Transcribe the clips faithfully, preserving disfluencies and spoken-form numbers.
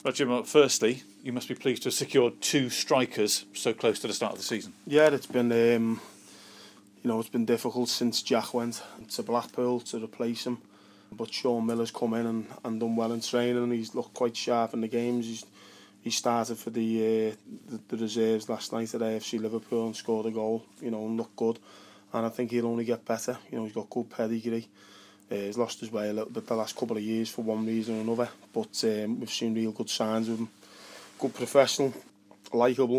Roger, well, firstly, you must be pleased to have secured two strikers so close to the start of the season. Yeah, it's been, um, you know, it's been difficult since Jack went to Blackpool to replace him. But Sean Miller's come in and, and done well in training, and he's looked quite sharp in the games. He's he started for the, uh, the the reserves last night at A F C Liverpool and scored a goal, you know, and looked good. And I think he'll only get better. You know, he's got good pedigree. Uh, he's lost his way a little bit the last couple of years for one reason or another, but um, we've seen real good signs with him. Good professional, likeable,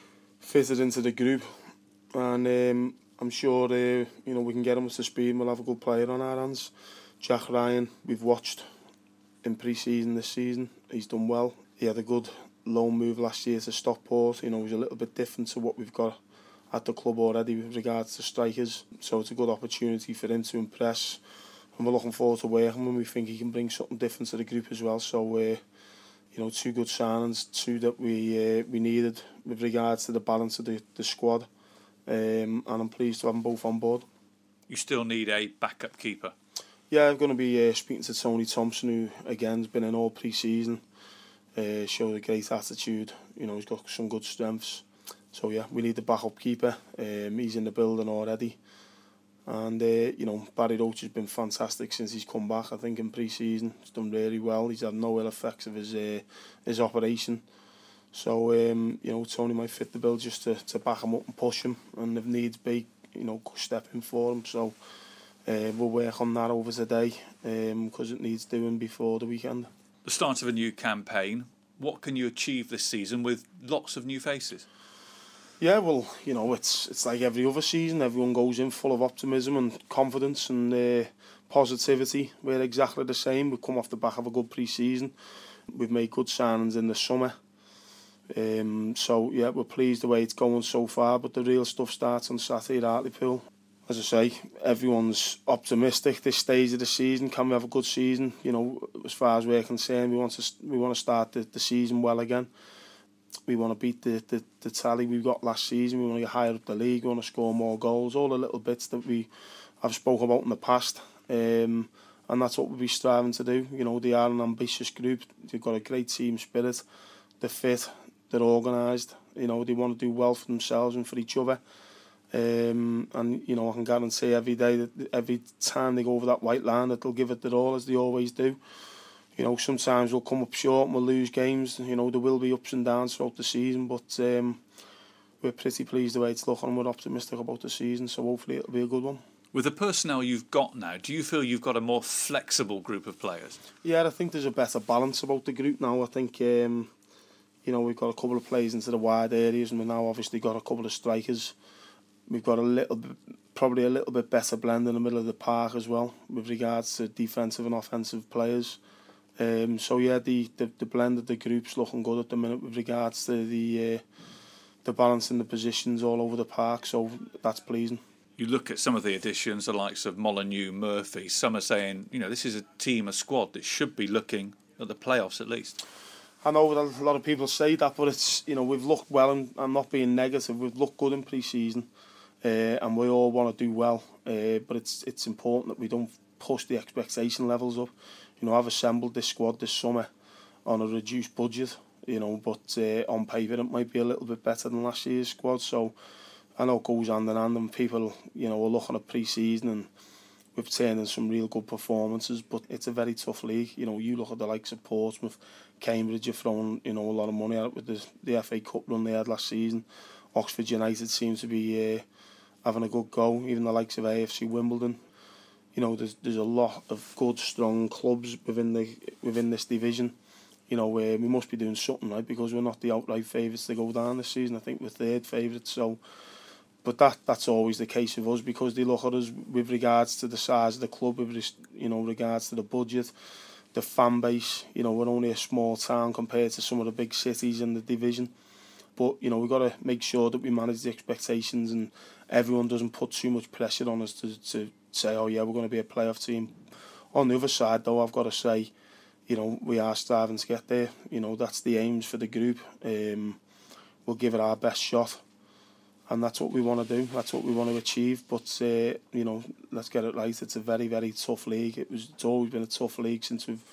fitted into the group, and um, I'm sure uh, you know we can get him up to speed and we'll have a good player on our hands. Jack Ryan, we've watched in pre-season this season. He's done well. He had a good loan move last year to Stockport. You know, he's a little bit different to what we've got at the club already with regards to strikers. So it's a good opportunity for him to impress. And we're looking forward to working with him. We think he can bring something different to the group as well. So, uh, you know, two good signings, two that we uh, we needed with regards to the balance of the, the squad. Um, and I'm pleased to have them both on board. You still need a backup keeper? Yeah, I'm going to be uh, speaking to Tony Thompson, who, again, has been in all pre-season. Uh, showed a great attitude. You know, he's got some good strengths. So, yeah, we need the backup keeper. Um, he's in the building already. And, uh, you know, Barry Roach has been fantastic since he's come back. I think in pre-season he's done really well. He's had no ill effects of his uh, his operation. So, um, you know, Tony might fit the bill just to, to back him up and push him. And if needs be, you know, step in for him. So uh, we'll work on that over today because um, it needs doing before the weekend. The start of a new campaign. What can you achieve this season with lots of new faces? Yeah, well, you know, it's it's like every other season. Everyone goes in full of optimism and confidence and uh, positivity. We're exactly the same. We've come off the back of a good pre-season. We've made good signings in the summer. Um, so, yeah, we're pleased the way it's going so far. But the real stuff starts on Saturday at Hartlepool. As I say, everyone's optimistic this stage of the season. Can we have a good season? You know, as far as we're concerned, we want to we want to start the, the season well again. We want to beat the, the, the tally we got last season. We want to get higher up the league. We want to score more goals. All the little bits that we have spoken about in the past. Um, and that's what we'll be striving to do. You know, they are an ambitious group. They've got a great team spirit. They're fit. They're organised. You know, they want to do well for themselves and for each other. Um, and, you know, I can guarantee every day that every time they go over that white line that they'll give it their all, as they always do. You know, sometimes we'll come up short and we'll lose games. You know, there will be ups and downs throughout the season, but um, we're pretty pleased the way it's looking and we're optimistic about the season, so hopefully it'll be a good one. With the personnel you've got now, do you feel you've got a more flexible group of players? Yeah, I think there's a better balance about the group now. I think, um, you know, we've got a couple of players into the wide areas and we've now obviously got a couple of strikers. We've got a little bit, probably a little bit better blend in the middle of the park as well with regards to defensive and offensive players. Um, so yeah, the, the the blend of the group's looking good at the minute with regards to the uh, the balance in the positions all over the park. So that's pleasing. You look at some of the additions, the likes of Molyneux, Murphy. Some are saying, you know, this is a team, a squad that should be looking at the playoffs at least. I know that a lot of people say that, but it's, you know, we've looked well, and I'm not being negative. We've looked good in pre-season, uh, and we all want to do well. Uh, but it's it's important that we don't push the expectation levels up. You know, I've assembled this squad this summer on a reduced budget, you know, but uh, on paper it might be a little bit better than last year's squad. So I know it goes hand in hand, and people, you know, are looking at pre-season and we've turned in some real good performances, but it's a very tough league. You know, you look at the likes of Portsmouth, Cambridge have thrown, you know, a lot of money at it with the, the F A Cup run they had last season. Oxford United seems to be uh, having a good go, even the likes of A F C Wimbledon. You know, there's there's a lot of good, strong clubs within the within this division. You know, uh, we must be doing something right because we're not the outright favourites to go down this season. I think we're third favourites. So, but that that's always the case with us because they look at us with regards to the size of the club, with you know regards to the budget, the fan base. You know, we're only a small town compared to some of the big cities in the division. But you know, we've got to make sure that we manage the expectations and everyone doesn't put too much pressure on us to to. say, oh yeah, we're going to be a playoff team. On the other side, though, I've got to say, you know, we are striving to get there. You know, that's the aims for the group. Um, we'll give it our best shot, and that's what we want to do. That's what we want to achieve. But uh, you know, let's get it right. It's a very, very tough league. It was. It's always been a tough league since we've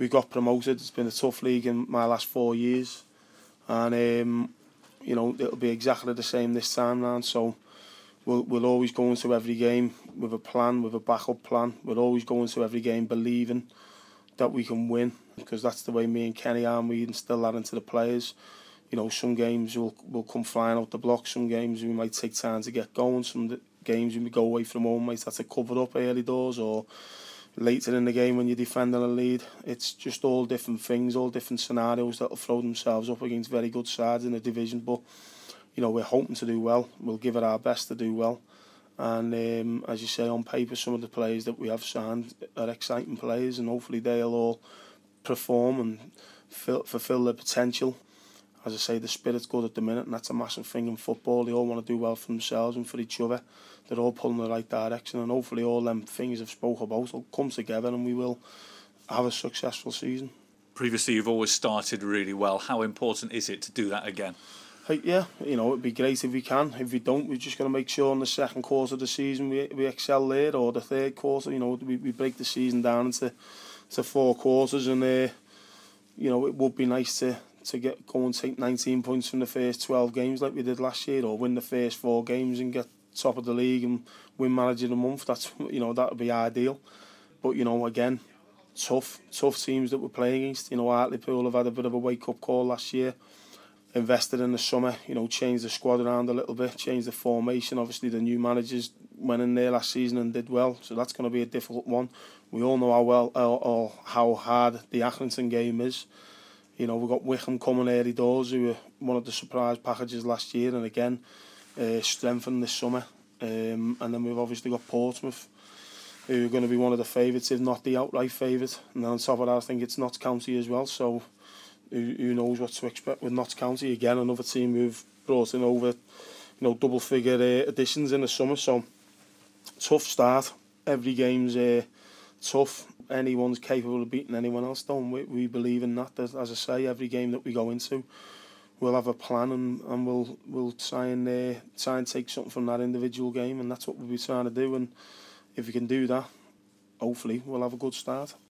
we got promoted. It's been a tough league in my last four years, and um, you know, it'll be exactly the same this time round. So we'll we'll always go into every game with a plan, with a backup plan. We'll always go into every game believing that we can win, because that's the way me and Kenny are, and we instill that into the players. You know, some games will will come flying out the block. Some games we might take time to get going. Some games when we go away from home might have to cover up early doors, or later in the game when you're defending a lead. It's just all different things, all different scenarios that will throw themselves up against very good sides in the division. But you know, we're hoping to do well. We'll give it our best to do well. And um, as you say, on paper, some of the players that we have signed are exciting players, and hopefully they'll all perform and fill, fulfil their potential. As I say, the spirit's good at the minute, and that's a massive thing in football. They all want to do well for themselves and for each other. They're all pulling in the right direction, and hopefully all them things I've spoke about will come together, and we will have a successful season. Previously, you've always started really well. How important is it to do that again? Hey, yeah, you know, it'd be great if we can. If we don't, we're just going to make sure in the second quarter of the season we we excel there, or the third quarter. You know, we, we break the season down into to four quarters, and uh, you know, it would be nice to. to get go and take nineteen points from the first twelve games like we did last year, or win the first four games and get top of the league and win manager of the month. That's, you know, that would be ideal. But, you know, again, tough tough teams that we're playing against. You know, Hartlepool have had a bit of a wake up call last year, invested in the summer, you know, changed the squad around a little bit, changed the formation. Obviously the new managers went in there last season and did well, so that's going to be a difficult one. We all know how well or how hard the Accrington game is. You know, we've got Wickham coming early doors, who were one of the surprise packages last year, and again, uh, strengthened this summer. Um, and then we've obviously got Portsmouth, who are going to be one of the favourites, if not the outright favourite. And then on top of that, I think it's Notts County as well. So who, who knows what to expect with Notts County? Again, another team who've brought in over, you know, double-figure uh, additions in the summer. So tough start. Every game's uh, tough. Anyone's capable of beating anyone else, don't we? We believe in that. As, as I say, every game that we go into, we'll have a plan, and, and we'll we'll try and uh, try and take something from that individual game, and that's what we'll be trying to do. And if we can do that, hopefully we'll have a good start.